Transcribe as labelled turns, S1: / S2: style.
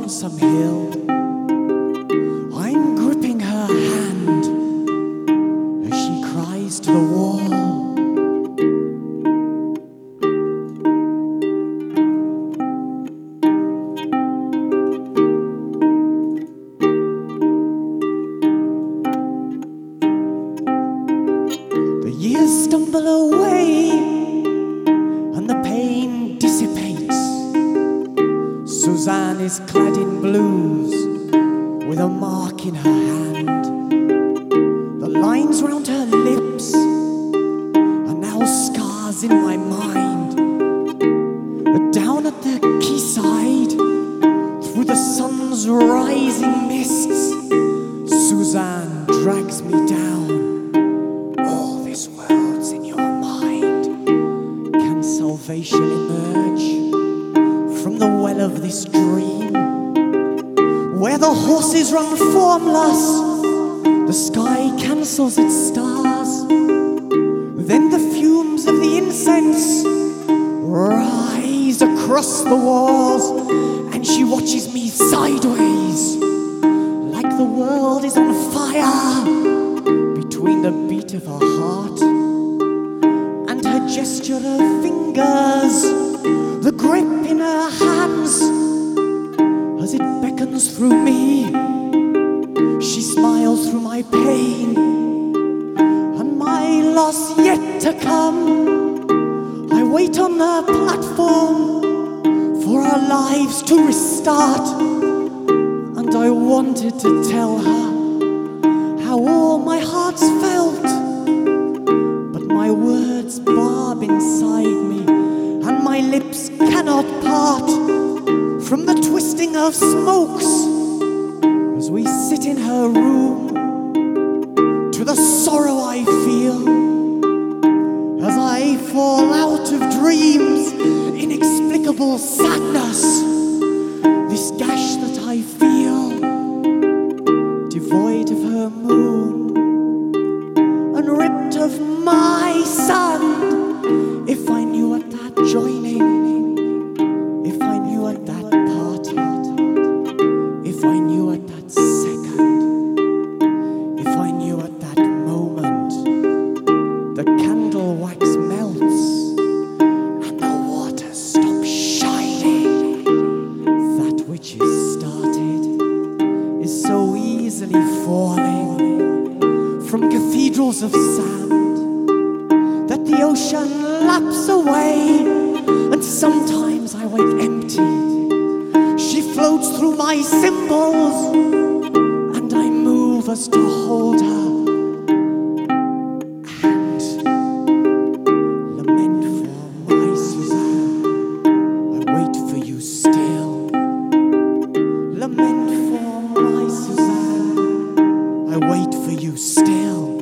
S1: lonesome hill. I'm gripping her hand as she cries to the wall. The years stumble away and the pain dissipates. Suzanne is clad in blues with a mark in her hand. The lines round her lips are now scars in my mind. Down at the quayside, through the sun's rising mists, Suzanne drags me down. All this world's in your mind. Can salvation emerge from the well of this dream, where the horses run formless, the sky cancels its stars, then the fumes of the incense rise across the walls, and she watches me sideways, like the world is on fire, between the beat of her heart and her gesture of fingers, the grip in her hands as it beckons through me. She smiles through my pain and my loss yet to come. I wait on the platform for our lives to restart, and I wanted to tell her how all my heart's felt, but my words barb inside me and my lips cannot part from the twisting of smokes as we sit in her room, to the sorrow I feel as I fall out of dreams, inexplicable sadness, this gash that I feel, devoid of her moon and ripped of my sun. If I knew at that joining, if I knew at that party, if I knew at that second, if I knew at that moment, the candle wax melts and the water stops shining. That which is started is so easily falling from cathedrals of sand that the ocean laps away, and sometimes I wake empty. She floats through my symbols and I move as to hold her and lament for my Suzanne. I wait for you still. Lament for my Suzanne. I wait for you still.